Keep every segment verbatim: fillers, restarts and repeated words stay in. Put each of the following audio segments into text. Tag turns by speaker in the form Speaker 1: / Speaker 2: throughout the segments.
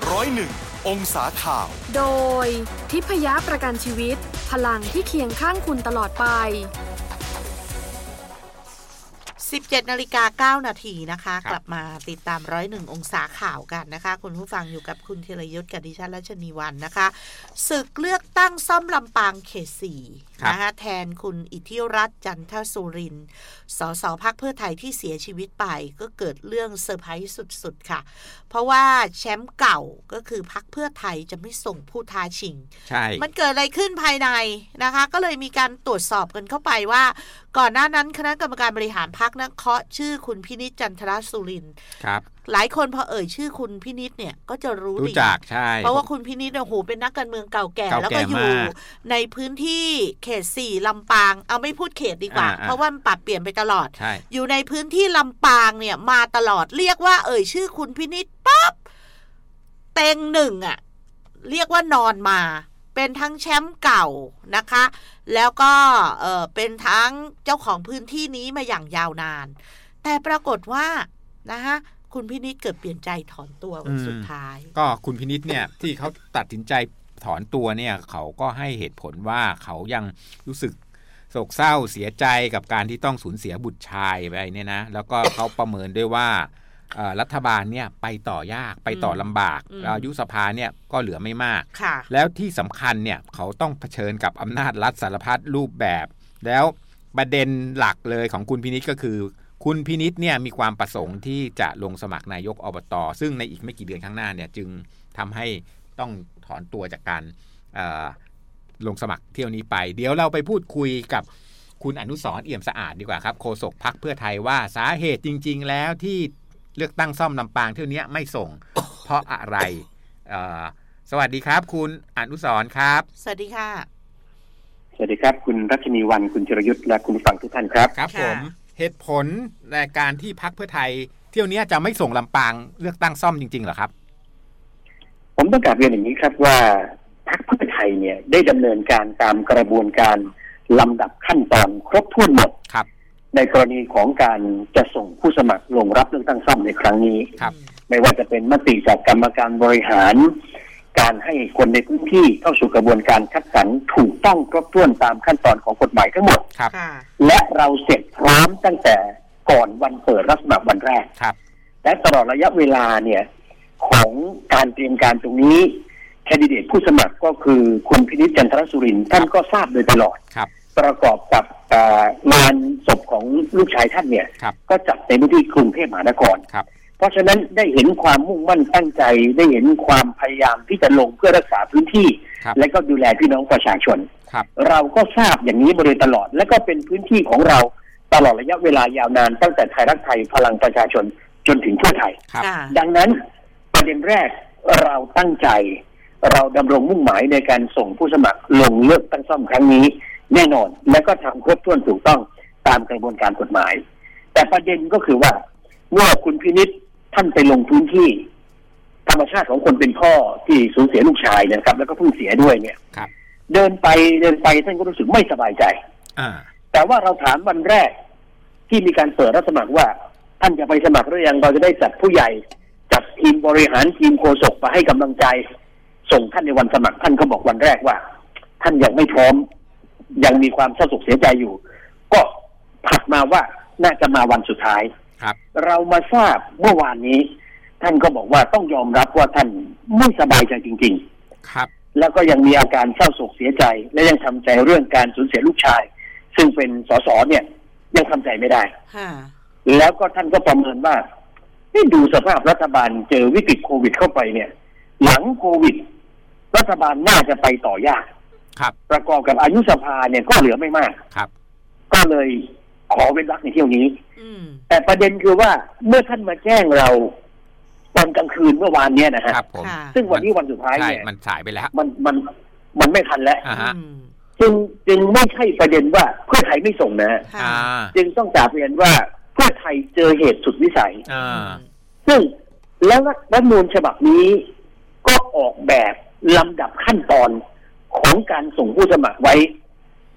Speaker 1: ร้อยหนึ่งองศาข่าว
Speaker 2: โดยทิพยประกันชีวิตพลังที่เคียงข้างคุณตลอดไป
Speaker 3: สิบเจ็ดนาฬิกาเก้านาทีนะคะกลับมาติดตามร้อยหนึ่งองศาข่าวกันนะคะคุณผู้ฟังอยู่กับคุณธีรยุทธกับดิฉันรัชนีวรรณนะคะศึกเลือกตั้งซ่อมลำปางเขตสี่นะคะแทนคุณอิทธิรัตน์จันทสุรินทร์สสพรรคเพื่อไทยที่เสียชีวิตไปก็เกิดเรื่องเซอร์ไพรส์สุดๆค่ะเพราะว่าแชมป์เก่าก็คือพรรคเพื่อไทยจะไม่ส่งผู้ท้าชิงใช่มันเกิดอะไรขึ้นภายในนะคะก็เลยมีการตรวจสอบกันเข้าไปว่าก่อนหน้านั้นคณะกรรมการบริหารพรรคนะเคาะชื่อคุณพินิจจันทรสุรินทร์ครับหลายคนพอเอ่ยชื่อคุณพินิจเนี่ยก็จะรู้ดีรู้จักใช่เพราะว่าคุณพินิจเนี่ยโหเป็นนักการเมืองเก่าแก่แล้วก็อยู่ในพื้นที่เขตสี่ลำปางเอาไม่พูดเขตดีกว่าเพราะว่ามันปรับเปลี่ยนไปตลอดอยู่ในพื้นที่ลำปางเนี่ยมาตลอดเรียกว่าเอ่ยชื่อคุณพินิจปั๊บเต็งหนึ่งอ่ะเรียกว่านอนมาเป็นทั้งแชมป์เก่านะคะแล้วก็เอ่อเป็นทั้งเจ้าของพื้นที่นี้มาอย่างยาวนานแต่ปรากฏว่านะคะคุณพินิจเกิดเปลี่ยนใจถอนตัววันสุดท้าย
Speaker 4: ก็คุณพินิจเนี่ยที่เขาตัดสินใจถอนตัวเนี่ยเขาก็ให้เหตุผลว่าเขายังรู้สึกโศกเศร้าเสียใจกับการที่ต้องสูญเสียบุตรชายไปเนี่ยนะแล้วก็เขาประเมินด้วยว่ารัฐบาลเนี่ยไปต่อยากไปต่อลำบากอายุสภาเนี่ยก็เหลือไม่มากแล้วที่สำคัญเนี่ยเขาต้องเผชิญกับอำนาจรัฐสารพัดรูปแบบแล้วประเด็นหลักเลยของคุณพินิจก็คือคุณพินิจเนี่ยมีความประสงค์ที่จะลงสมัครนายกอบต.ซึ่งในอีกไม่กี่เดือนข้างหน้าเนี่ยจึงทำให้ต้องถอนตัวจากการลงสมัครเที่ยวนี้ไปเดี๋ยวเราไปพูดคุยกับคุณอนุสรณ์เอี่ยมสะอาดดีกว่าครับโฆษกพรรคเพื่อไทยว่าสาเหตุจริงๆแล้วที่เลือกตั้งซ่อมลำปางเที่ยวนี้ไม่ส่ง เพราะอะไรสวัสดีครับคุณอนุสรณ์ครับ
Speaker 3: สวัสดีค่ะ
Speaker 5: สวัสดีครับคุณรัชนีวรรณคุณธีรยุทธและคุณผู้ฟังทุกท่านครับ
Speaker 4: ครับผมเหตุผลในการที่พรรคเพื่อไทยเที่ยวนี้จะไม่ส่งลำปางเลือกตั้งซ่อมจริงๆเหรอครับ
Speaker 5: ผมต้องกราบเรียนอย่างนี้ครับว่าพรรคเพื่อไทยเนี่ยได้ดำเนินการตามกระบวนการลำดับขั้นตอนครบถ้วนหมดครับในกรณีของการจะส่งผู้สมัครลงรับเลือกตั้งซ่อมในครั้งนี้ไม่ว่าจะเป็นมติจากกรรมการบริหารการให้คนในพื้นที่เข้าสู่กระบวนการคัดสรรถูกต้องครบถ้วนตามขั้นตอนของกฎหมายทั้งหมดและเราเสร็จพร้อมตั้งแต่ก่อนวันเปิดรับสมัครวันแรกและตลอดระยะเวลาเนี่ยของการเตรียมการตรงนี้แคนดิเดตผู้สมัครก็คือคุณพินิจจันทรสุรินทร์ท่านก็ทราบโดยตลอดประกอบกับงานศพของลูกชายท่านเนี่ยก็จัดในพื้นที่กรุงเทพมหานครเพราะฉะนั้นได้เห็นความมุ่งมั่นตั้งใจได้เห็นความพยายามที่จะลงเพื่อรักษาพื้นที่และก็ดูแลพี่น้องประชาชนเราก็ทราบอย่างนี้มาโดยตลอดและก็เป็นพื้นที่ของเราตลอดระยะเวลายาวนานตั้งแต่ไทยรักไทยพลังประชาชนจนถึงเพื่อไทยดังนั้นประเด็นแรกเราตั้งใจเราดำรงมุ่งหมายในการส่งผู้สมัครลงเลือกตั้งซ่อมครั้งนี้แน่นอนและก็ทำครบถ้วนถูกต้องตามกระบวนการกฎหมายแต่ประเด็นก็คือว่าเมื่อคุณพินิจท่านไปลงพื้นที่ธรรมชาติของคนเป็นพ่อที่สูญเสียลูกชายนะครับแล้วก็เพิ่งเสียด้วยเนี่ยเดินไปเดินไปท่านก็รู้สึกไม่สบายใจแต่ว่าเราถามวันแรกที่มีการเปิดรับสมัครว่าท่านจะไปสมัครหรือยังเราจะได้จัดผู้ใหญ่จัดทีมบริหารทีมโฆษกมาให้กำลังใจส่งท่านในวันสมัครท่านก็บอกวันแรกว่าท่านยังไม่พร้อมยังมีความเศร้าโศกเสียใจอยู่ก็ผัดมาว่าน่าจะมาวันสุดท้ายครับเรามาทราบเมื่อวานนี้ท่านก็บอกว่าต้องยอมรับว่าท่านไม่สบายใจจริงๆครับแล้วก็ยังมีอาการเศร้าโศกเสียใจและยังทำใจเรื่องการสูญเสียลูกชายซึ่งเป็นสสเนี่ยยังทำใจไม่ได้แล้วก็ท่านก็ประเมินว่าที่ดูสภาพรัฐบาลเจอวิกฤตโควิดเข้าไปเนี่ยหลังโควิดรัฐบาลน่าจะไปต่อยากครับประกอบกับอายุสภาเนี่ยก็เหลือไม่มากครับก็เลยขอเว้นวรรคในเที่ยวนี้แต่ประเด็นคือว่าเมื่อท่านมาแจ้งเราตอนกลางคืนเมื่อวานเนี้ยนะฮะซึ่งวันนี้วันสุดท้ายเนี่ย
Speaker 4: มันสายไปแล้ว
Speaker 5: มันมันมันไม่ทันแล้วจึงจึงไม่ใช่ประเด็นว่าเพื่อไทยไม่ส่งนะจึงต้องกราบเรียนว่าเพื่อไทยเจอเหตุสุดวิสัยซึ่งแล้วรัฐธรรมนูญฉบับนี้ก็ออกแบบลำดับขั้นตอนของการส่งผู้สมัครไว้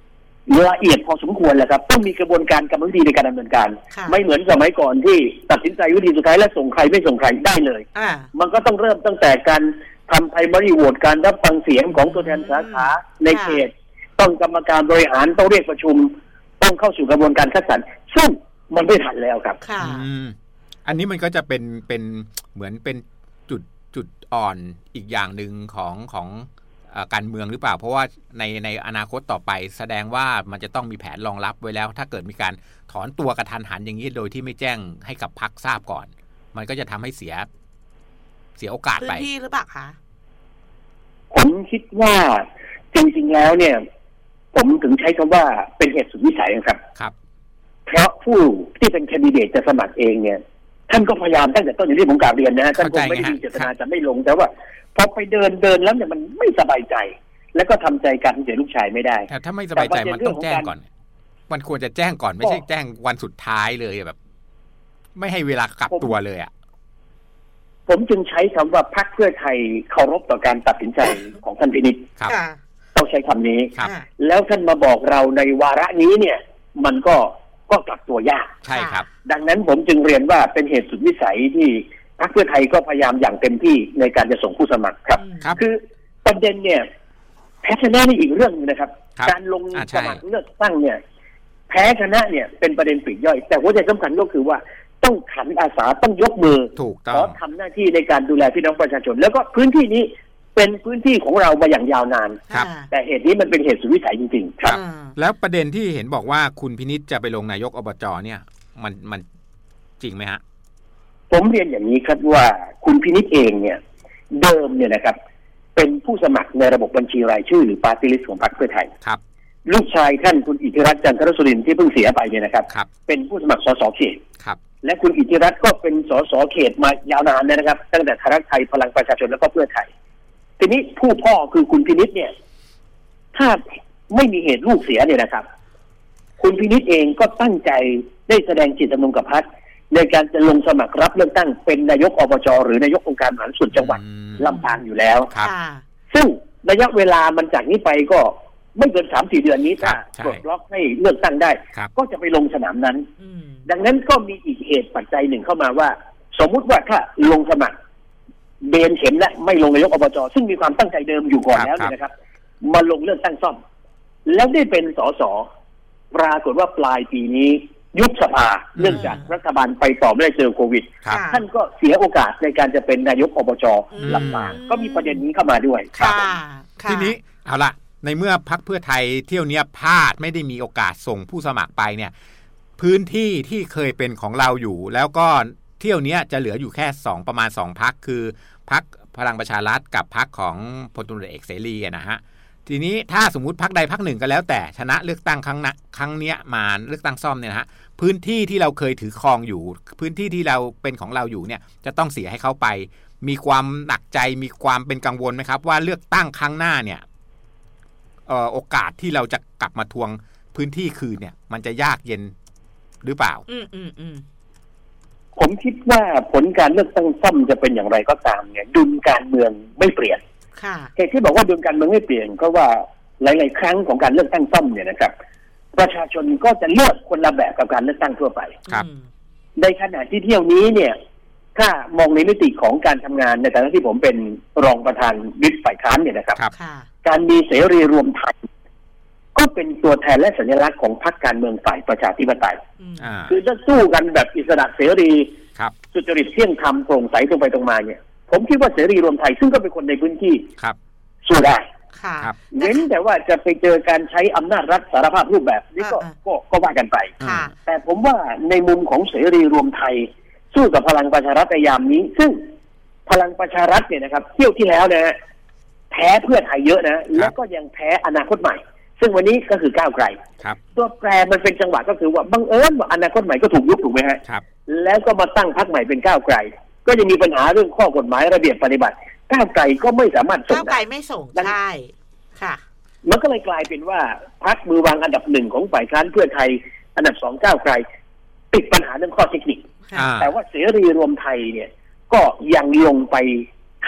Speaker 5: ละเอียดพอสมควรแหละครับต้องมีกระบวนการกรรมวิธีในการดำเนินการไม่เหมือนสมัยก่อนที่ตัดสินใจวิธีสุดท้ายและส่งใครไม่ส่งใครได้เลยมันก็ต้องเริ่มตั้งแต่การทำไพรมารีโหวตการรับฟังเสียงของตัวแทนสาขาในเขตต้องกรรมการบริหารต้องเรียกประชุมต้องเข้าสู่กระบวนการคัดสรรซึ่งมันไม่ทันแล้วครับ
Speaker 4: อันนี้มันก็จะเป็นเป็นเหมือนเป็นจุดจุดอ่อนอีกอย่างหนึ่งของของการเมืองหรือเปล่าเพราะว่าในในอนาคตต่อไปแสดงว่ามันจะต้องมีแผนรองรับไว้แล้วถ้าเกิดมีการถอนตัวกระทันหันอย่างนี้โดยที่ไม่แจ้งให้กับพรรคทราบก่อนมันก็จะทำให้เสียเสียโอกาสไป
Speaker 3: พื้นที่หรือเปล่าคะ
Speaker 5: ผมคิดว่าจริงๆแล้วเนี่ยผมถึงใช้คำว่าเป็นเหตุสุดวิสัยครับ
Speaker 4: ครับ
Speaker 5: เพราะผู้ที่เป็นแคนดิเดตจะสมัครเองเนี่ยท่านก็พยายามตั้งแต่ต้นอย่างที่ผมกล่าวเรียนนะท่านคงไม่ได้มีเจตนาจะไม่ลงแต่ว่าพอไปเดินเดินแล้วเนี่ยมันไม่สบายใจแล้วก็ทำใจการเสียลูกชายไม่ได้
Speaker 4: แต่ถ้าไม่สบายใจมันต้องแจ้งก่อนมันควรจะแจ้งก่อนไม่ใช่แจ้งวันสุดท้ายเลยแบบไม่ให้เวลากลับตัวเลยอ่ะ
Speaker 5: ผมจึงใช้คำว่าพรรคเพื่อไทยเคารพต่อการตัดสินใจของท่านพินิจต้องใช้คำนี้แล้วท่านมาบอกเราในวาระนี้เนี่ยมันก็ก็กลับตัวยาก
Speaker 4: ใช่ครับ
Speaker 5: ดังนั้นผมจึงเรียนว่าเป็นเหตุสุดวิสัยที่พรรคเพื่อไทยก็พยายามอย่างเต็มที่ในการจะส่งผู้สมัครครับคือประเด็นเนี่ยแพ้ชนะนี่อีกเรื่องนึงนะครับการลงสมัครเลือกตั้งเนี่ยแพ้ชนะเนี่ยเป็นประเด็นปลีกย่อยแต่หัวใจสำคัญก็คือว่าต้องขันอาสาต้องยกมือขอทำหน้าที่ในการดูแลพี่น้องประชาชนแล้วก็พื้นที่นี้เป็นพื้นที่ของเรามาอย่างยาวนานแต่เหตุนี้มันเป็นเหตุสุดวิสัยจริงๆครับ
Speaker 4: แล้วประเด็นที่เห็นบอกว่าคุณพินิจจะไปลงนายกอบจเนี่ยมันมันจริงไหมฮะ
Speaker 5: ผมเรียนอย่างนี้ครับว่าคุณพินิจเองเนี่ยเดิมเนี่ยนะครับเป็นผู้สมัครในระบบบัญชีรายชื่อหรือปาร์ตี้ลิสต์ของพรรคเพื่อไทย
Speaker 4: ครับ
Speaker 5: ลูกชายท่านคุณอิทธิรัตน์จันทรสุรินทร์ที่เพิ่งเสียไปเนี่ยนะครับเป็นผู้สมัครสสเขต
Speaker 4: ครับ
Speaker 5: และคุณอิทธิรัตน์ก็เป็นสสเขตมายาวนานนะครับตั้งแต่ไทยรักไทยพลังประชาชนแล้วก็เพื่อไทยทีนี้ผู้พ่อคือคุณพินิจเนี่ยถ้าไม่มีเหตุลูกเสียเนี่ยนะครับคุณพินิจเองก็ตั้งใจได้แสดงจิตจำนงกับพรรคในการจะลงสมัครรับเลือกตั้งเป็นนายกอบจหรือนายกองค์การบริหารส่วนจังหวัดลำปางอยู่แล้วซึ่งระยะเวลามันจากนี้ไปก็ไม่เกินสามสี่เดือนนี้ถ้าปลดล็อกให้เลือกตั้งได้ก็จะไปลงสนามนั้นดังนั้นก็มีอีกเหตุปัจจัยหนึ่งเข้ามาว่าสมมุติว่าถ้าลงสมัครเบนเข็มและไม่ลงนายกอบจซึ่งมีความตั้งใจเดิมอยู่ก่อนแล้วเนี่ยนะครับมาลงเลือกตั้งซ่อมแล้วได้เป็นสสปรากฏว่าปลายปีนี้ยุบสภาเนื่องจากรัฐบาลไปต่อไม่ได้เจอโควิดท่านก็เสียโอกาสในการจะเป็นนายกอบจลำปางก็มีประเด็นนี้เข้ามาด้วย
Speaker 3: ครับ
Speaker 4: ทีนี้เอาละในเมื่อพรรคเพื่อไทยเที่ยวนี้พลาดไม่ได้มีโอกาสส่งผู้สมัครไปเนี่ยพื้นที่ที่เคยเป็นของเราอยู่แล้วก็เที่ยวนี้จะเหลืออยู่แค่สองประมาณสองพรรคคือพรรคพลังประชารัฐกับพรรคของพลตำรวจเอกเสรีนะฮะทีนี้ถ้าสมมุติพรรคใดพรรคหนึ่งก็แล้วแต่ชนะเลือกตั้งครั้งนะครั้งเนี้ยมาเลือกตั้งซ่อมเนี่ยนะฮะพื้นที่ที่เราเคยถือครองอยู่พื้นที่ที่เราเป็นของเราอยู่เนี่ยจะต้องเสียให้เขาไปมีความหนักใจมีความเป็นกังวลไหมครับว่าเลือกตั้งครั้งหน้าเนี่ยเอ่อโอกาสที่เราจะกลับมาทวงพื้นที่คืนเนี่ยมันจะยากเย็นหรือเปล่า
Speaker 3: อืมอืมอืม
Speaker 5: ผมคิดว่าผลการเลือกตั้งซ่อมจะเป็นอย่างไรก็ตามเนี่ยดุลการเมืองไม่เปลี่ยนเหตุที่บอกว่าดุลการเมืองไม่เปลี่ยนก็ว่าหลายๆครั้งของการเลือกตั้งซ่อมเนี่ยนะครับประชาชนก็จะเลือกคนละแบบกับการเลือกตั้งทั่วไปในขณะที่เที่ยวนี้เนี่ยถ้ามองในมิติของการทำงานในฐานะที่ผมเป็นรองประธานวิปฝ่ายค้านเนี่ยนะครับการมีเสรีรวมไทยก็เป็นตัวแทนและสัญลักษณ์ของพรรคการเมืองฝ่ายประชาธิปไตยคือจะสู้กันแบบอิสระเสรีสุจริตเที่ยงธรรมโปร่งใสตรงไปตรงมาเนี่ยผมคิดว่าเสรีรวมไทยซึ่งก็เป็นคนในพื้นที่สู้ได้เว้นแต่ว่าจะไปเจอการใช้อำนาจรัฐสารภาพรูปแบบนี้ก็ก็ก็ว่ากันไปแต่ผมว่าในมุมของเสรีรวมไทยสู้กับพลังประชารัฐในยามนี้ซึ่งพลังประชารัฐเนี่ยนะครับเที่ยวที่แล้วนะแพ้เพื่อไทยเยอะนะแล้วก็ยังแพ้อนาคตใหม่ซึ่งวันนี้ก็คือก้าวไกลตัวแปรมันเป็นจังหวะก็คือว่าบังเอิญว่าอนาคตใหม่ก็ถูกยุบถูกไหมฮะแล้วก็มาตั้งพรรคใหม่เป็นก้าวไกลก็จะมีปัญหาเรื่องข้อกฎหมายระเบียบปฏิบัติก้าวไกลก็ไม่สามารถส่ง
Speaker 3: ก้าวไกลไม่ส่งใช่ค่ะ
Speaker 5: มันก็เลยกลายเป็นว่าพรรคมือวางอันดับหนึ่งของฝ่ายค้านเพื่อไทยอันดับสองก้าวไกลติดปัญหาเรื่องข้อเทคนิคแต่ว่าเสรีรวมไทยเนี่ยก็ยังลงไปข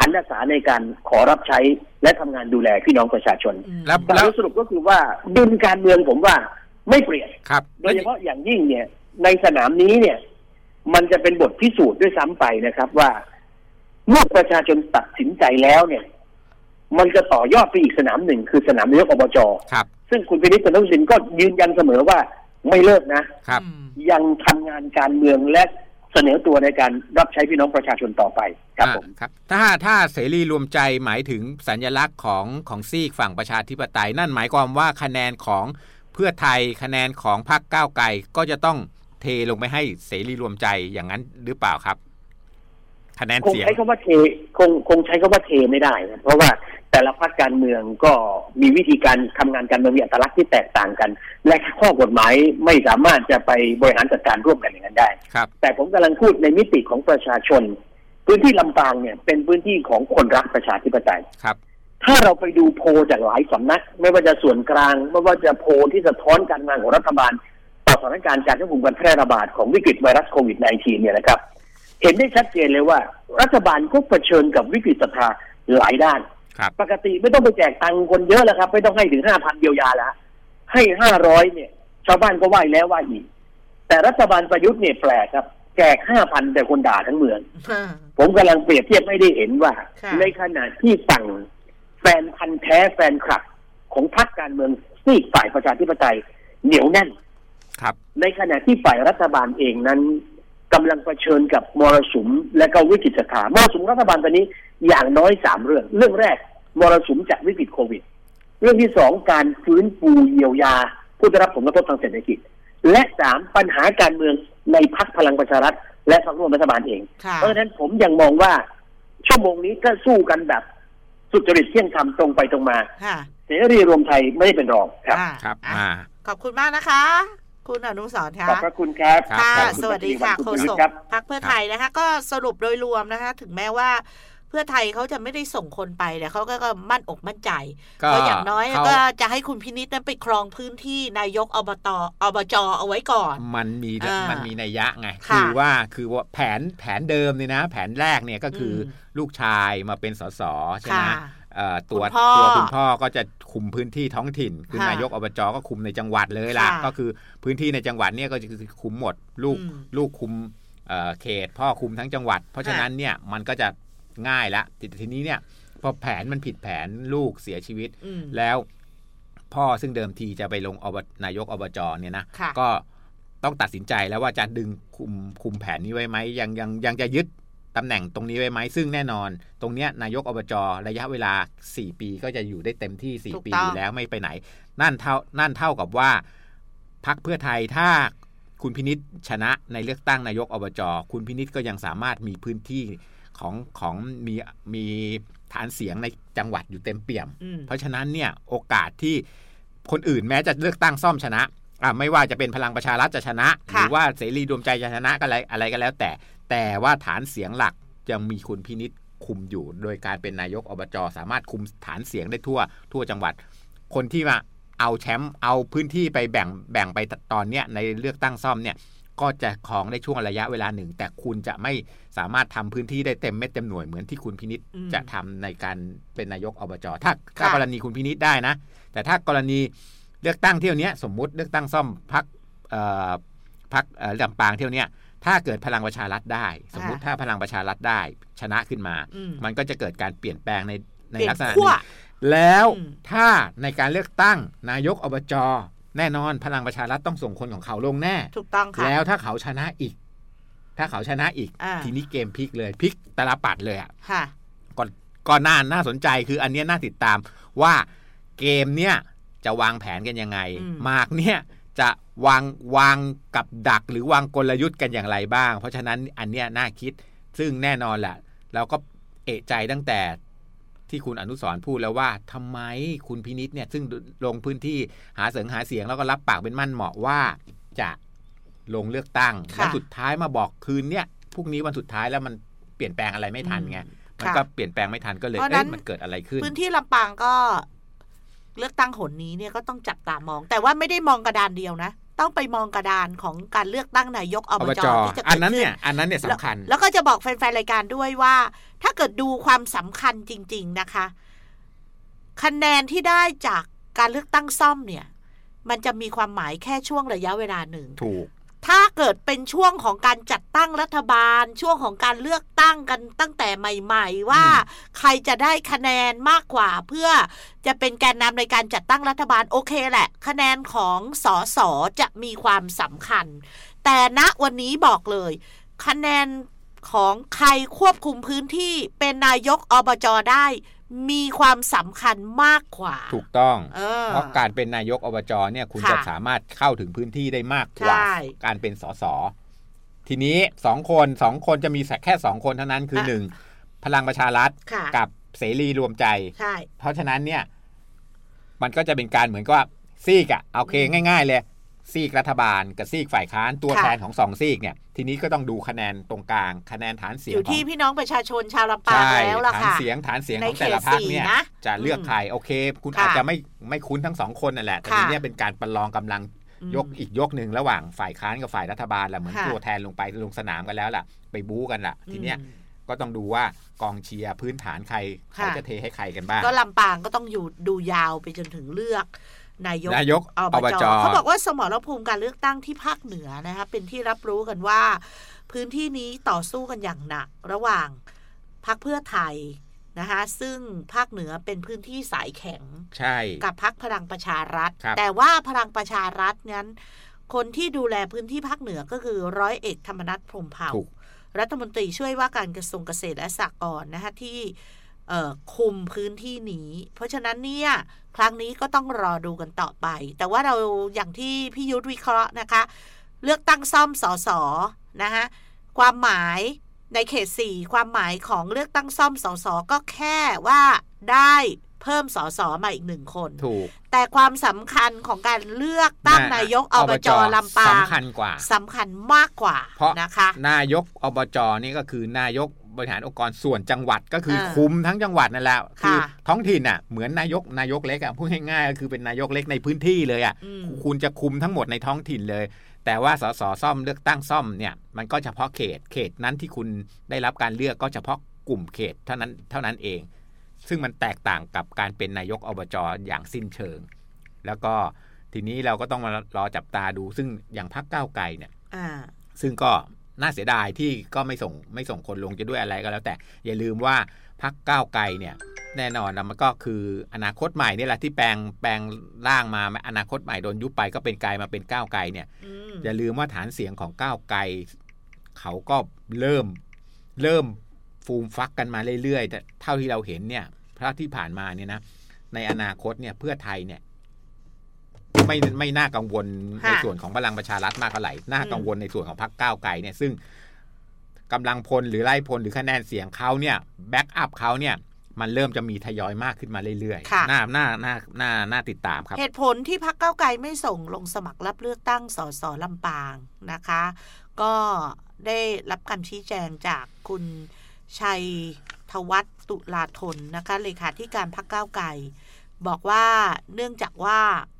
Speaker 5: ขันอาสาในการขอรับใช้และทำงานดูแลพี่น้องประชาชน
Speaker 4: แล้ว
Speaker 5: สรุปก็คือว่าดุลการเมืองผมว่าไม่เปลี่ยน
Speaker 4: ครับ
Speaker 5: โดยเฉพาะอย่างยิ่งเนี่ยในสนามนี้เนี่ยมันจะเป็นบทพิสูจน์ด้วยซ้ำไปนะครับว่าเมื่อประชาชนตัดสินใจแล้วเนี่ยมันจะต่อยอดไปอีกสนามหนึ่งคือสนามนายกอบจ.
Speaker 4: ครับ
Speaker 5: ซึ่งคุณพินิจคุณทักษิณก็ยืนยันเสมอว่าไม่เลิกนะครับยังทำงานการเมืองและเสนอตัวในการรับใช้พี่น้องประชาชนต่อไปครับผม
Speaker 4: ครับถ้าถ้าเสรีรวมใจหมายถึงสัญลักษณ์ของของซีกฝั่งประชาธิปไตยนั่นหมายความว่าคะแนนของเพื่อไทยคะแนนของพรรคก้าวไกลก็จะต้องเทลงไปให้เสรีรวมใจอย่างนั้นหรือเปล่าครับคะแนนเสียง
Speaker 5: คงใช้คำว่าเทคงคงใช้คำว่าเทไม่ได้นะเพราะว่าแต่ละพรรคการเมืองก็มีวิธีการทำงานการเมืองมีอัตลักษณ์ที่แตกต่างกันและข้อกฎหมายไม่สามารถจะไปบริหารจัดการร่วมกันอย่างนั้นได้แต่ผมกำลังพูดในมิติของประชาชนพื้นที่ลำปางเนี่ยเป็นพื้นที่ของคนรักประชาธิปไตย
Speaker 4: ครับ
Speaker 5: ถ้าเราไปดูโพลจากหลายสำนักไม่ว่าจะส่วนกลางไม่ว่าจะโพลที่สะท้อนการงานของรัฐบาลต่อสถานการณ์การควบคุมการแพร่ระบาดของวิกฤตไวรัสโควิด สิบเก้า เนี่ยนะครับเห็นได้ชัดเจนเลยว่ารัฐบาลก็เผชิญกับวิกฤตศรัทธาหลายด้านปกติไม่ต้องไปแจกตังค์คนเยอะแล้วครับไม่ต้องให้ถึง ห้าพัน เยียวยาแล้วให้ห้าร้อยเนี่ยชาวบ้านก็ไหว้แล้วไหว้อีกแต่รัฐบาลประยุทธ์เนี่ยแปลกครับแจก ห้าพัน แต่คนด่าทั้งเมืองผมกำลังเปรียบเทียบให้ได้เห็นว่าในขณะที่ฝั่งแฟนพันธุ์แท้แฟนคลับของพรรคการเมืองซีกฝ่ายประชาธิปไตยเหนียวแน่น
Speaker 4: ครับ
Speaker 5: ในขณะที่ฝ่ายรัฐบาลเองนั้นกำลังเผชิญกับมรสุมและก็วิกฤตศรัทธามรสุมรัฐบาลตอนนี้อย่างน้อยสามเรื่องเรื่องแรกมรสุมจากวิกฤตโควิดเรื่องที่สองการฟื้นฟูเยียวยาผู้ได้รับผลกระทบทางเศรษฐกิจและสามปัญหาการเมืองในพรรคพลังประชารัฐและพรรคร่วมรัฐบาลเองเพราะฉะนั้นผมยังมองว่าชั่วโมงนี้ก็สู้กันแบบสุจริตเที่ยงธรรมตรงไปตรงมาเสรีรวมไทยไม่ได้เป็นรองครับ
Speaker 4: ครับ
Speaker 3: ขอบคุณมากนะคะคุณอนุสรณ์ค่ะ
Speaker 5: ขอบพระคุณครับ
Speaker 3: ค่ะสวัสดีค่ะโฆษกพรรคเพื่อไทยนะคะก็สรุปโดยรวมนะคะถึงแม้ว่าเพื่อไทยเขาจะไม่ได้ส่งคนไปแต่เขาก็มั่นอกมั่นใจก็อย่างน้อยก็จะให้คุณพินิจนั้นไปครองพื้นที่นายกอบตอบจเอาไว้ก่อน
Speaker 4: มันมีมันมีนัยยะไงคือว่าคือว่าแผนแผนเดิมเนี่ยนะแผนแรกเนี่ยก็คือลูกชายมาเป็นสสใช่ไหมตัวตัวคุณพ่อก็จะคุมพื้นที่ท้องถิ่นคือนายกอบจก็คุมในจังหวัดเลยล่ะก็คือพื้นที่ในจังหวัดเนี่ยก็คือคุมหมดลูกลูกคุมเขตพ่อคุมทั้งจังหวัดเพราะฉะนั้นเนี่ยมันก็จะง่ายละทีนี้เนี่ยพอแผนมันผิดแผนลูกเสียชีวิตแล้วพ่อซึ่งเดิมทีจะไปลงอบนายกอบจเนี่ยนะก็ต้องตัดสินใจแล้วว่าจะดึงคุมคุมแผนนี้ไว้ไหมยังยังยังจะยึดตำแหน่งตรงนี้ไว้ไหมซึ่งแน่นอนตรงเนี้ยนายกอบจระยะเวลาสี่ปีก็จะอยู่ได้เต็มที่สี่ปีอยู่แล้วไม่ไปไหนนั่นเท่านั่นเท่ากับว่าพรรคเพื่อไทยถ้าคุณพินิจชนะในเลือกตั้งนายกอบจคุณพินิจก็ยังสามารถมีพื้นที่ของของมีมีฐานเสียงในจังหวัดอยู่เต็มเปี่ยมเพราะฉะนั้นเนี่ยโอกาสที่คนอื่นแม้จะเลือกตั้งซ่อมชนะอ่ะไม่ว่าจะเป็นพลังประชารัฐจะชนะหรือว่าเสรีรวมใจจะชนะอะไรอะไรก็แล้วแต่แต่ว่าฐานเสียงหลักยังมีคุณพินิจคุมอยู่โดยการเป็นนายกอบจสามารถคุมฐานเสียงได้ทั่วทั่วจังหวัดคนที่มาเอาแชมป์เอาพื้นที่ไปแบ่งแบ่งไปตอนเนี้ยในเลือกตั้งซ่อมเนี่ยก็จะครองได้ช่วงระยะเวลาหนึ่งแต่คุณจะไม่สามารถทำพื้นที่ได้เต็มเม็ดเต็มหน่วยเหมือนที่คุณพินิจจะทำในการเป็นนายกอบจถ้าถ้ากรณีคุณพินิจได้นะแต่ถ้ากรณีเลือกตั้งเที่ยวนี้สมมุติเลือกตั้งซ่อมพรรคพรรคลำปางเที่ยวนี้ถ้าเกิดพลังประชารัฐได้สมมุติถ้าพลังประชารัฐได้ชนะขึ้นมามันก็จะเกิดการเปลี่ยนแปลงในในลักษณะนี้แล้วถ้าในการเลือกตั้งนายกอบจแน่นอนพลังประชารัฐต้องส่งคนของเขาลงแน่
Speaker 3: ถูกต้องค่ะ
Speaker 4: แล้วถ้าเขาชนะอีกถ้าเขาชนะอีกทีนี้เกมพลิกเลยพลิกตลปัดเลยอ่ะก็ก็น่าน่าสนใจคืออันนี้น่าติดตามว่าเกมเนี้ยจะวางแผนกันยังไงมากเนี่ยจะวางวางกับดักหรือวางกลยุทธ์กันอย่างไรบ้างเพราะฉะนั้นอันเนี้ยน่าคิดซึ่งแน่นอนแหละเราก็เอะใจตั้งแต่ที่คุณอนุสรณ์พูดแล้วว่าทำไมคุณพินิจเนี่ยซึ่งลงพื้นที่หาเสียงหาเสียงแล้วก็รับปากเป็นมั่นเหมาะว่าจะลงเลือกตั้งแล้วสุดท้ายมาบอกคืนเนี่ยพรุ่งนี้วันสุดท้ายแล้วมันเปลี่ยนแปลงอะไรไม่ทันไงมันก็เปลี่ยนแปลงไม่ทันก็เลยเอ๊ะมันเกิดอะไรขึ้น
Speaker 3: พื้นที่ลำปางก็เลือกตั้งหนนี้เนี่ยก็ต้องจับตามองแต่ว่าไม่ได้มองกระดานเดียวนะต้องไปมองกระดานของการเลือกตั้งนายกอบจที่จะเกิดขึ้น
Speaker 4: อันนั้นเนี่ยอันนั้นเนี่ยสำคัญ
Speaker 3: แล้วก็จะบอกแฟนๆรายการด้วยว่าถ้าเกิดดูความสำคัญจริงๆนะคะคะแนนที่ได้จากการเลือกตั้งซ่อมเนี่ยมันจะมีความหมายแค่ช่วงระยะเวลาหนึ่ง
Speaker 4: ถูก
Speaker 3: ถ้าเกิดเป็นช่วงของการจัดตั้งรัฐบาลช่วงของการเลือกตั้งกันตั้งแต่ใหม่ๆว่าใครจะได้คะแนนมากกว่าเพื่อจะเป็นแกนนำในการจัดตั้งรัฐบาลโอเคแหละคะแนนของสสจะมีความสำคัญแต่ณวันนี้บอกเลยคะแนนของใครควบคุมพื้นที่เป็นนายกอบจได้มีความสำคัญมากกว่า
Speaker 4: ถูกต้อง
Speaker 3: เออ
Speaker 4: เพราะการเป็นนายกอบจเนี่ยคุณจะสามารถเข้าถึงพื้นที่ได้มากกว่าการเป็นสสทีนี้สองคนสองคนจะมีแค่สองคนเท่านั้นคือหนึ่งพลังประชารัฐกับเสรีรวมใจเพราะฉะนั้นเนี่ยมันก็จะเป็นการเหมือนกับซีกอะโอเคง่ายๆเลยซีกรัฐบาลกับซีกฝ่ายค้านตัวแทนของสองซีกเนี่ยทีนี้ก็ต้องดูคะแนนตรงกลางคะแนนฐานเสียง
Speaker 3: อยู่ที่พี่น้องประชาชนชาวลำปางแล้วล่ะค่ะ
Speaker 4: ฐานเสียงฐานเสียงของแต่ละพรรคเนี่ยจะเลือกใครโอเคคุณอาจจะไม่ไม่คุ้นทั้งสองคนนั่นแหละแต่ทีนี้เป็นการประลองกำลังยกอีกยกหนึ่งระหว่างฝ่ายค้านกับฝ่ายรัฐบาลแหละเหมือนตัวแทนลงไปลงสนามกันแล้วล่ะไปบู๊กันล่ะทีเนี้ยก็ต้องดูว่ากองเชียร์พื้นฐานใครเขาจะเทให้ใครกันบ้าง
Speaker 3: ก็ลำปางก็ต้องอยู่ดูยาวไปจนถึงเลือกนายก
Speaker 4: นายกอบจ.
Speaker 3: เขาบอกว่าสมรภูมิการเลือกตั้งที่ภาคเหนือนะคะเป็นที่รับรู้กันว่าพื้นที่นี้ต่อสู้กันอย่างหนักระหว่างพรรคเพื่อไทยนะคะซึ่งภาคเหนือเป็นพื้นที่สายแข็ง
Speaker 4: ใช่
Speaker 3: กับพรรคพลังประชารัฐแต่ว่าพลังประชารัฐนั้นคนที่ดูแลพื้นที่ภาคเหนือก็คือร้อยเอกธรรมนัสพรหมเผ่ารัฐมนตรีช่วยว่าการกระทรวงเกษตรและสหกรณ์นะคะที่คุมพื้นที่นี้เพราะฉะนั้นเนี่ยครั้งนี้ก็ต้องรอดูกันต่อไปแต่ว่าเราอย่างที่พี่ยุทธวิเคราะห์นะคะเลือกตั้งซ่อมสสนะคะความหมายในเขตสี่ความหมายของเลือกตั้งซ่อมสสก็แค่ว่าได้เพิ่มสสมาอีกหนึ่งคน
Speaker 4: ถูก
Speaker 3: แต่ความสำคัญของการเลือกตั้งนายกอบจ.ลำปาง
Speaker 4: สำคัญกว่า
Speaker 3: สำคัญมากกว่า
Speaker 4: เพราะ
Speaker 3: นะคะ
Speaker 4: นายกอบจ.นี่ก็คือนายกบริหารองค์กรส่วนจังหวัดก็คือคุมทั้งจังหวัดนั่นแหละคือท้องถิ่นอ่ะเหมือนนายกนายกเล็กอ่ะพูดง่ายๆก็คือเป็นนายกเล็กในพื้นที่เลยอ่ะคุณจะคุมทั้งหมดในท้องถิ่นเลยแต่ว่าสสซ่อมเลือกตั้งซ่อมเนี่ยมันก็เฉพาะเขตเขตนั้นที่คุณได้รับการเลือกก็เฉพาะกลุ่มเขตเท่านั้นเท่านั้นเองซึ่งมันแตกต่างกับการเป็นนายกอบจ.อย่างสิ้นเชิงแล้วก็ทีนี้เราก็ต้องมารอจับตาดูซึ่งอย่างพรรคก้าวไกลเนี่ยซึ่งก็น่าเสียดายที่ก็ไม่ส่งไม่ส่งคนลงจะด้วยอะไรก็แล้วแต่อย่าลืมว่าพรรคก้าวไกลเนี่ยแน่นอนนะมันก็คืออนาคตใหม่นี่แหละที่แปลงแปลงร่างมาอนาคตใหม่โดนยุบไปก็เป็นกลายมาเป็นก้าวไกลเนี่ยอย่าลืมว่าฐานเสียงของก้าวไกลเขาก็เริ่มเริ่มฟูมฟักกันมาเรื่อยๆแต่เท่าที่เราเห็นเนี่ยเพราะที่ผ่านมาเนี่ยนะในอนาคตเนี่ยเพื่อไทยเนี่ยไม่ไม่น่ากังวลในส่วนของพลังประชารัฐมากเท่าไหร่น่ากังวลในส่วนของพรรคก้าวไกลเนี่ยซึ่งกำลังพลหรือไล่พลหรือคะแนนเสียงเขาเนี่ยแบ็กอัพเขาเนี่ยมันเริ่มจะมีทยอยมากขึ้นมาเรื่อยๆน่าน่าน่าน่าน่าติดตามครับ
Speaker 3: เหตุผลที่พรรคก้าวไกลไม่ส่งลงสมัครรับเลือกตั้งสสลำปางนะคะก็ได้รับคำชี้แจงจากคุณชัยธวัฒน์ตุลาธนนะคะเลขาธิการพรรคก้าวไกลบอกว่าเนื่องจากว่า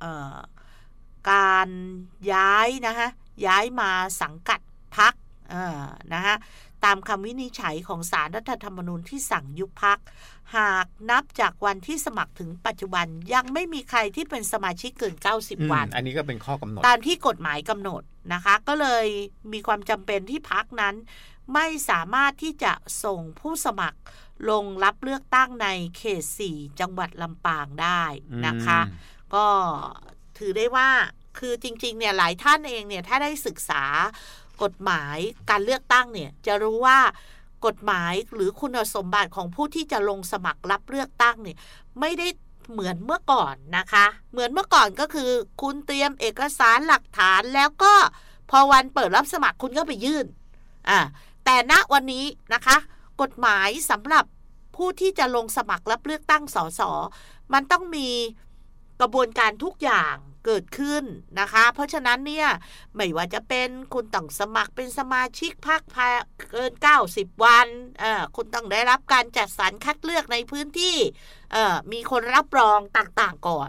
Speaker 3: การย้ายนะคะย้ายมาสังกัดพรรคนะคะตามคำวินิจฉัยของศาลรัฐธรรมนูญที่สั่งยุบพรรคหากนับจากวันที่สมัครถึงปัจจุบันยังไม่มีใครที่เป็นสมาชิกเกินเก้าสิบวัน
Speaker 4: อันนี้ก็เป็นข้อกำหนด
Speaker 3: ตามที่กฎหมายกำหนดนะคะก็เลยมีความจำเป็นที่พรรคนั้นไม่สามารถที่จะส่งผู้สมัครลงรับเลือกตั้งในเขตสี่จังหวัดลำปางได้นะคะก็ถือได้ว่าคือจริงๆเนี่ยหลายท่านเองเนี่ยถ้าได้ศึกษากฎหมายการเลือกตั้งเนี่ยจะรู้ว่ากฎหมายหรือคุณสมบัติของผู้ที่จะลงสมัครรับเลือกตั้งเนี่ยไม่ได้เหมือนเมื่อก่อนนะคะเหมือนเมื่อก่อนก็คือคุณเตรียมเอกสารหลักฐานแล้วก็พอวันเปิดรับสมัครคุณก็ไปยื่นอ่าแต่ณวันนี้นะคะกฎหมายสำหรับผู้ที่จะลงสมัครรับเลือกตั้งสสมันต้องมีกระบวนการทุกอย่างเกิดขึ้นนะคะเพราะฉะนั้นเนี่ยไม่ว่าจะเป็นคุณต้องสมัครเป็นสมาชิกพรรคเกินเก้าสิบวันเอ่อคุณต้องได้รับการจัดสรรคัดเลือกในพื้นที่เอ่อมีคนรับรองต่างๆก่อน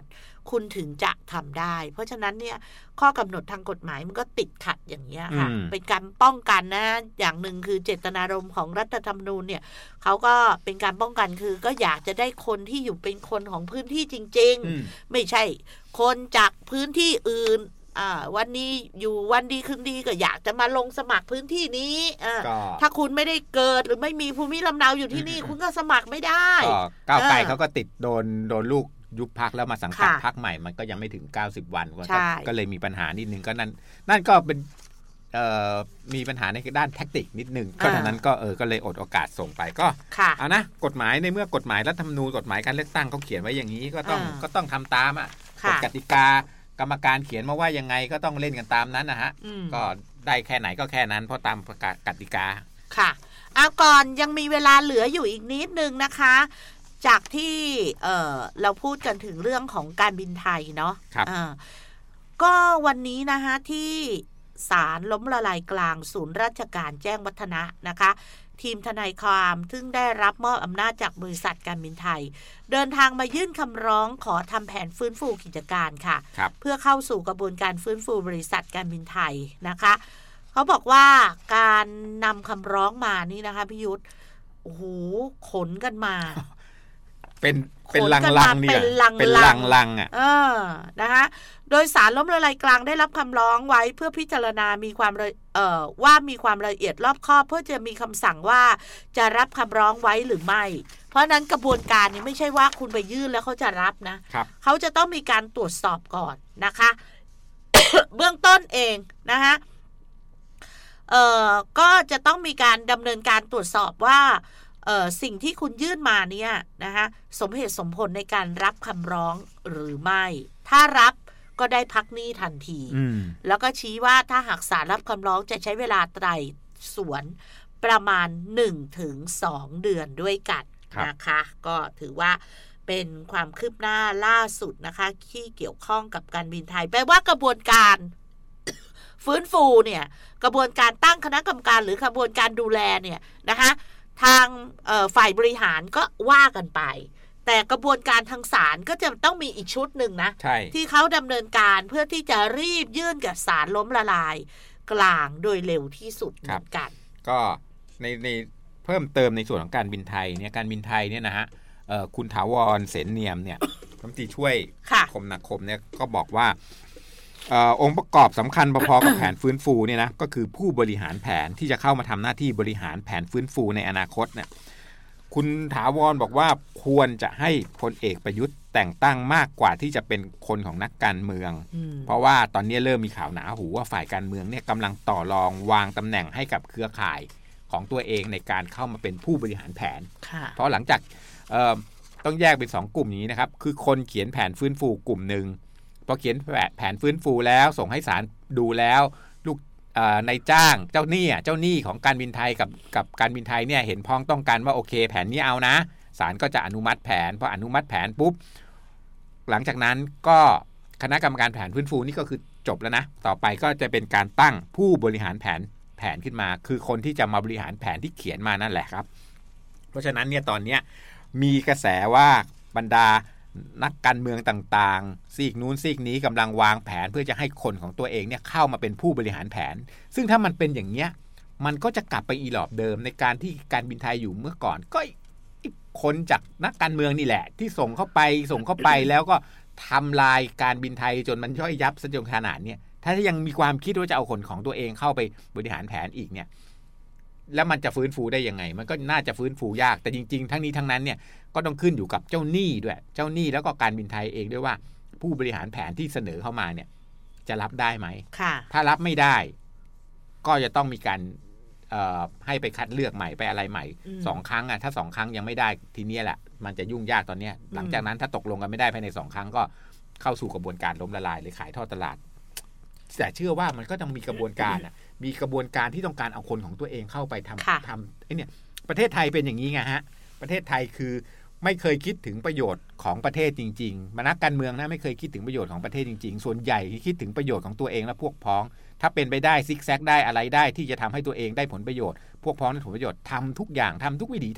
Speaker 3: คุณถึงจะทำได้เพราะฉะนั้นเนี่ยข้อกำหนดทางกฎหมายมันก็ติดขัดอย่างนี้ค่ะเป็นการป้องกันนะอย่างหนึ่งคือเจตนารมณ์ของรัฐธรรมนูญเนี่ยเขาก็เป็นการป้องกันคือก็อยากจะได้คนที่อยู่เป็นคนของพื้นที่จริงๆไม่ใช่คนจากพื้นที่อื่นอ่าวันนี้อยู่วันดีคืนดีก็อยากจะมาลงสมัครพื้นที่นี้อ่าถ้าคุณไม่ได้เกิดหรือไม่มีภูมิลำเนาอยู่ที่นี่คุณก็สมัครไม่ได้
Speaker 4: ก็ก้าวไกลเขาก็ติดโดนโดนลูกยุบพรรคแล้วมาสังกัดพรรคใหม่มันก็ยังไม่ถึงเก้าสิบวันก็เลยมีปัญหานิดนึงก็นั่นนั่นก็เป็นมีปัญหาในด้านแท็กติกนิดนึงก็ฉะนั้นก็เออก็เลยอดโอกาสส่งไปก็เอานะกฎหมายในเมื่อกฎหมายรัฐธรรมนูญกฎหมายการเลือกตั้งเขาเขียนไว้อย่างนี้ก็ต้องก็ต้องทำตามอ่ะกฎกติกากรรมการเขียนมาว่ายังไงก็ต้องเล่นกันตามนั้นนะฮะก็ได้แค่ไหนก็แค่นั้นเพราะตามประกาศกติกา
Speaker 3: ค่ะเอาก่อนยังมีเวลาเหลืออยู่อีกนิดนึงนะคะจากที่เอ่อเราพูดกันถึงเรื่องของการบินไทยเนาะ
Speaker 4: ครับ
Speaker 3: ก็วันนี้นะคะที่ศาลล้มละลายกลางศูนย์ราชการแจ้งวัฒนะนะคะทีมทนายความซึ่งได้รับมอบอำนาจจากบริษัทการบินไทยเดินทางมายื่นคำร้องขอทำแผนฟื้นฟูกิจการค่ะเพื่อเข้าสู่กระบวนการฟื้นฟูบริษัทการบินไทยนะคะเขาบอกว่าการนำคำร้องมานี่นะคะพี่ยุทธโอ้โหขนกันมา
Speaker 4: เป็นเป็นลังลังเนี่ยเป็นลังลังอ่ะ
Speaker 3: เออนะคะโดยศาลล้มละลายกลางได้รับคำร้องไว้เพื่อพิจารณามีความเอ่อว่ามีความละเอียดรอบคอบเพื่อจะมีคำสั่งว่าจะรับคำร้องไว้หรือไม่เพราะนั้นกระบวนการนี้ไม่ใช่ว่าคุณไปยื่นแล้วเขาจะรับนะเขาจะต้องมีการตรวจสอบก่อนนะคะ เบื้องต้นเองนะคะเอ่อก็จะต้องมีการดำเนินการตรวจสอบว่าเอ่อสิ่งที่คุณยื่นมาเนี่ยนะคะสมเหตุสมผลในการรับคำร้องหรือไม่ถ้ารับก็ได้พักหนี้ทันทีแล้วก็ชี้ว่าถ้าหากศาลรับคำร้องจะใช้เวลาไตร่สวนประมาณ หนึ่งถึงสอง เดือนด้วยกันนะคะก็ถือว่าเป็นความคืบหน้าล่าสุดนะคะที่เกี่ยวข้องกับการบินไทยแปลว่ากระบวนการ ฟื้นฟูเนี่ยกระบวนการตั้งคณะกรรมการหรือกระบวนการดูแลเนี่ยนะคะทางฝ่ายบริหารก็ว่ากันไปแต่กระบวนการทางศาลก็จะต้องมีอีกชุดหนึ่งนะที่เขาดำเนินการเพื่อที่จะรีบยื่นกับศาลล้มละลายกลางโดยเร็วที่สุดเหมือนกัน
Speaker 4: ก็ในในเพิ่มเติมในส่วนของการบินไทยเนี่ยการบินไทยเนี่ยนะฮะคุณถาวรเสนเนียมเนี่ยรัฐมนตรีช่วยคมนาคมเนี่ยก็บอกว่าองค์ประกอบสำคัญพอๆกับแผนฟื้นฟูเนี่ยนะก็คือผู้บริหารแผนที่จะเข้ามาทำหน้าที่บริหารแผนฟื้นฟูในอนาคตเนี่ยคุณถาวรบอกว่าควรจะให้พลเอกประยุทธ์แต่งตั้งมากกว่าที่จะเป็นคนของนักการเมืองเพราะว่าตอนนี้เริ่มมีข่าวหนาหูว่าฝ่ายการเมืองเนี่ยกำลังต่อรองวางตำแหน่งให้กับเครือข่ายของตัวเองในการเข้ามาเป็นผู้บริหารแผนเพราะหลังจากต้องแยกเป็นสองกลุ่มนี้นะครับคือคนเขียนแผนฟื้นฟูกลุ่มหนึ่งพอเขียนแผนฟื้นฟูแล้วส่งให้ศาลดูแล้วลูกนายจ้างเจ้าหนี้เจ้าหนี้ของการบินไทยกับกับการบินไทยเนี่ยเห็นพ้องต้องกันว่าโอเคแผนนี้เอานะศาลก็จะอนุมัติแผนพออนุมัติแผนปุ๊บหลังจากนั้นก็คณะกรรมการแผนฟื้นฟูนี่ก็คือจบแล้วนะต่อไปก็จะเป็นการตั้งผู้บริหารแผนแผนขึ้นมาคือคนที่จะมาบริหารแผนที่เขียนมานั่นแหละครับเพราะฉะนั้นเนี่ยตอนนี้มีกระแสว่าบรรดานักการเมืองต่างๆซีกนู้นซีกนี้กำลังวางแผนเพื่อจะให้คนของตัวเองเนี่ยเข้ามาเป็นผู้บริหารแผนซึ่งถ้ามันเป็นอย่างเนี้ยมันก็จะกลับไปอีหลอบเดิมในการที่การบินไทยอยู่เมื่อก่อนก็คนจากนักการเมืองนี่แหละที่ส่งเข้าไปส่งเข้าไปแล้วก็ทำลายการบินไทยจนมันย่อยยับซะจนขนาดเนี้ยถ้ายังมีความคิดว่าจะเอาคนของตัวเองเข้าไปบริหารแผนอีกเนี่ยแล้วมันจะฟื้นฟูได้ยังไงมันก็น่าจะฟื้นฟูยากแต่จริงๆทั้งนี้ทั้งนั้นเนี่ยก็ต้องขึ้นอยู่กับเจ้าหนี้ด้วยเจ้าหนี้แล้วก็การบินไทยเองด้วยว่าผู้บริหารแผนที่เสนอเข้ามาเนี่ยจะรับได้ไหมถ้ารับไม่ได้ก็จะต้องมีการให้ไปคัดเลือกใหม่ไปอะไรใหม่สองครั้งอ่ะถ้าสองครั้งยังไม่ได้ทีนี้แหละมันจะยุ่งยากตอนนี้หลังจากนั้นถ้าตกลงกันไม่ได้ภายในสองครั้งก็เข้าสู่กระบวนการล้มละลายหรือขายทอดตลาดแต่เชื่อว่ามันก็ต้องมีกระบวนการอ่ะมีกระบวนการที่ต้องการเอาคนของตัวเองเข้าไปทำทำไอ้เนี่ยประเทศไทยเป็นอย่างนี้ไงฮะประเทศไทยคือไม่เคยคิดถึงประโยชน์ของประเทศจริงๆนักการเมืองนะไม่เคยคิดถึงประโยชน์ของประเทศจริงๆส่วนใหญ่คิดถึงประโยชน์ของตัวเองและพวกพ้องถ้าเป็นไปได้ซิกแซกได้อะไรได้ที่จะทำให้ตัวเองได้ผลประโยชน์พวกพ้องได้ผลประโยชน์ทำทุกอย่างทำทุกวิถีทาง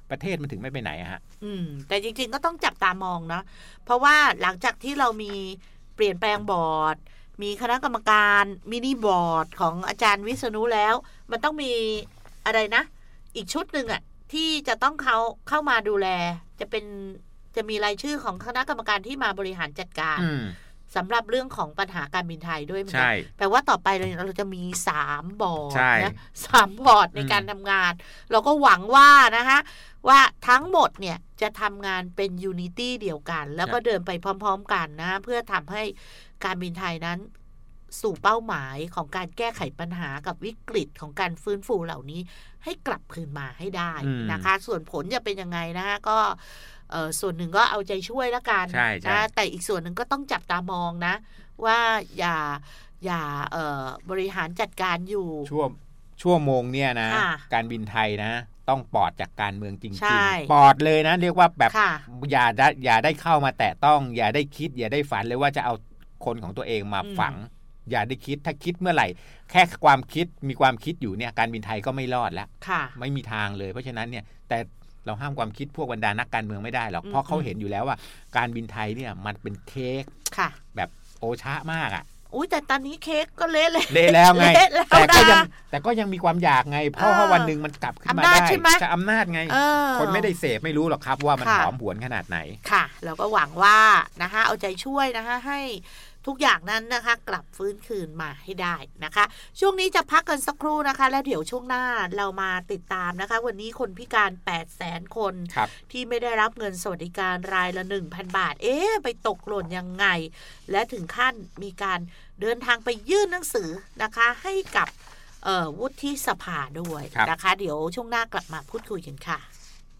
Speaker 4: ประเทศมันถึงไม่ไปไหนอะฮะ
Speaker 3: อืมแต่จริงๆก็ต้องจับตามองเนาะเพราะว่าหลังจากที่เรามีเปลี่ยนแปลงบอร์ดมีคณะกรรมการมินิบอร์ดของอาจารย์วิษณุแล้วมันต้องมีอะไรนะอีกชุดหนึ่งอะที่จะต้องเขาเข้ามาดูแลจะเป็นจะมีรายชื่อของคณะกรรมการที่มาบริหารจัดการสำหรับเรื่องของปัญหาการบินไทยด้วยมั้ยแปลว่าต่อไปเราจะมีสามบอร์ดนะสามบอร์ดในการทำงานเราก็หวังว่านะคะว่าทั้งหมดเนี่ยจะทำงานเป็นยูนิตี้เดียวกันแล้วก็เดินไปพร้อมๆกันนะเพื่อทำให้การบินไทยนั้นสู่เป้าหมายของการแก้ไขปัญหากับวิกฤตของการฟื้นฟูเหล่านี้ให้กลับคืนมาให้ได้นะคะส่วนผลจะเป็นยังไงนะคะก็เอ่อส่วนหนึ่งก็เอาใจช่วยแล้วกันนะแต่อีกส่วนหนึ่งก็ต้องจับตามองนะว่าอย่าอย่าเอ่อบริหารจัดการอยู่
Speaker 4: ช่วงชั่วโมงเนี่ยนะการบินไทยนะต้องปลอดจากการเมืองจริงๆปลอดเลยนะเรียกว่าแบบอย่าได้อย่าได้เข้ามาแตะต้องอย่าได้คิดอย่าได้ฝันเลยว่าจะเอาคนของตัวเองมาฝังอย่าได้คิดถ้าคิดเมื่อไหร่แค่ความคิดมีความคิดอยู่เนี่ยการบินไทยก็ไม่รอดแล้วไม่มีทางเลยเพราะฉะนั้นเนี่ยแต่เราห้ามความคิดพวกบรรดานักการเมืองไม่ได้หรอกเพราะเขาเห็นอยู่แล้วว่าการบินไทยเนี่ยมันเป็นเค้กแบบโอชะมากอ่ะ
Speaker 3: อุ้ยแต่ตอนนี้เค้กก็เละเลย
Speaker 4: เละแล้วไงแต่ก็ยังแต่ก็ยังมีความอยากไงเพราะว่าวันหนึ่งมันกลับขึ้นมาได้จะอำนาจไงคนไม่ได้เสพไม่รู้หรอกครับว่ามันหอมหวนขนาดไหน
Speaker 3: ค่ะเราก็หวังว่านะคะเอาใจช่วยนะคะให้ทุกอย่างนั้นนะคะกลับฟื้นคืนมาให้ได้นะคะช่วงนี้จะพักกันสักครู่นะคะแล้วเดี๋ยวช่วงหน้าเรามาติดตามนะคะวันนี้คนพิการ แปดแสน คนที่ไม่ได้รับเงินสวัสดิการรายละ หนึ่งพัน บาทเอ๊ะไปตกหล่นยังไงและถึงขั้นมีการเดินทางไปยื่นหนังสือนะคะให้กับวุฒิสภาด้วยนะคะเดี๋ยวช่วงหน้ากลับมาพูดคุยกันค่ะ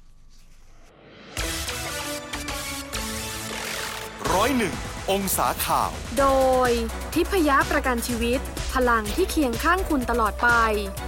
Speaker 1: ร้อยหนึ่งองศาข่าว
Speaker 2: โดยทิพยประกันชีวิตพลังที่เคียงข้างคุณตลอดไป